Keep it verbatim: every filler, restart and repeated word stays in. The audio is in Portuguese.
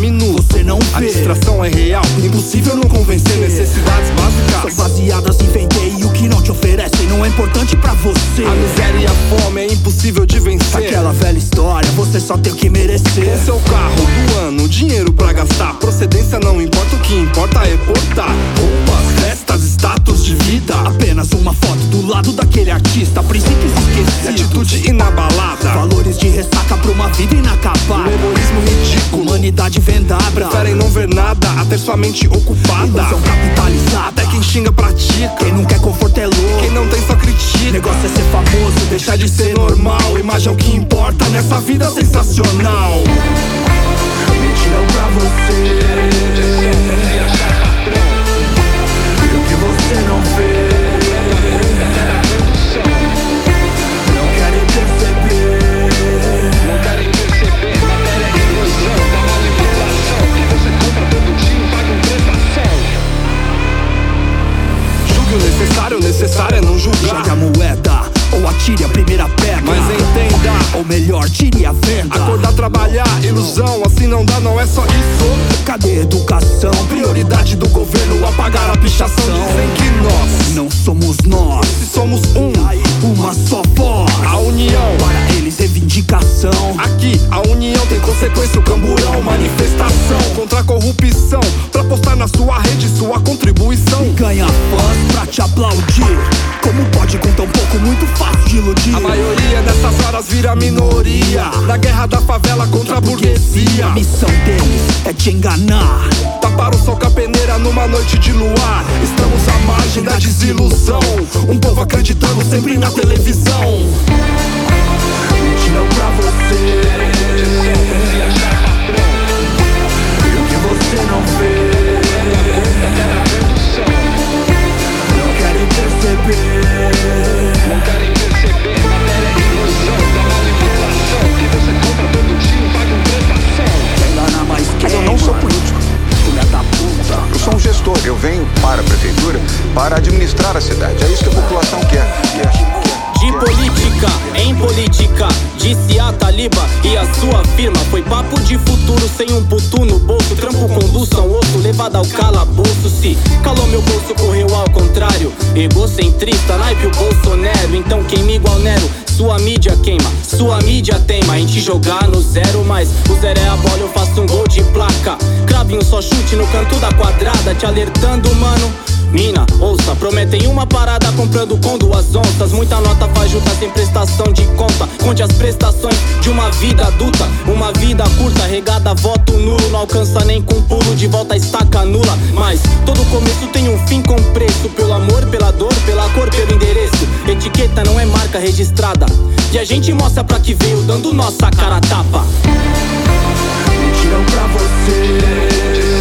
minuto. Você não vê, a distração é real, impossível não convencer. Necessidades básicas são baseadas em vender e o que não te oferecem não é importante pra você. A miséria e a fome é impossível de vencer. Aquela velha história, você só tem o que merecer. Com seu carro do ano, dinheiro pra gastar. Procedência não importa, o que importa é portar. Roupas, festas, status de vida. Apenas uma foto do lado daquele artista. Princípios esquecidos, atitude inabalada. Valores de ressaca pra uma vida inacabada. Memorismo ridículo, humanidade vendada. Preferem não ver nada, a ter sua mente ocupada. Ilusão capitalizada. Até quem xinga pratica. Quem não quer conforto é louco. Quem não tem só critica. Negócio é ser famoso, deixar de ser normal. Imagem é o que importa nessa vida sensacional. Mentiram pra você e o que você não vê. Não querem perceber. Não querem perceber. Matéria é ilusão, da manipulação que você compra todo dia e paga uma prestação. Julgue o necessário, o necessário é não julgar. Jogue a moeda ou atire a primeira pedra. Mas entenda, ou melhor, tire a venda. acordar, trabalhar, ilusão, assim não dá, não é só isso. Cadê a educação? Prioridade do governo, apagar a pichação. Dizem que nós não somos nós, se somos um, uma só voz. a união, para eles reivindicação. aqui a união tem consequência, o camburão. Manifestação contra a corrupção, pra postar na sua rede sua contribuição. Ganha fãs pra te aplaudir. Como pode com tão pouco, muito fácil de iludir. A maioria dessas horas vira minoria na guerra da favela contra a burguesia. A missão deles é te enganar. Tapar o sol com a peneira numa noite de luar. Estamos à margem da desilusão. Um povo acreditando sempre na televisão. Mentiram pra você e o que você não vê. Não querem perceber. Não querem perceber. Matéria é ilusão, da manipulação que você compra todo dia e paga uma prestação. Engana mais quem? Mas eu não sou político. Filha da puta. Eu sou um gestor. Eu venho para a prefeitura para administrar a cidade. É isso que a população quer. quer. De política, em política, disse a Taliba e a sua firma. Foi papo de futuro sem um puto no bolso. Trampo condução, osso levado ao calabouço. Se calou meu bolso, correu ao contrário. Egocentrista, naipe o Bolsonaro. Então queima igual Nero, sua mídia queima, sua mídia teima em te jogar no zero. Mas o zero é a bola, eu faço um gol de placa. Crave um só chute no canto da quadrada, te alertando, mano. Mina, ouça, prometem uma parada comprando com duas onças. Muita nota fajuta sem prestação de conta. Conte as prestações de uma vida adulta. Uma vida curta, regada, voto nulo. Não alcança nem com pulo, de volta estaca nula. Mas todo começo tem um fim com preço. Pelo amor, pela dor, pela cor, pelo endereço. Etiqueta não é marca registrada e a gente mostra pra que veio dando nossa cara a tapa. Mentiram pra você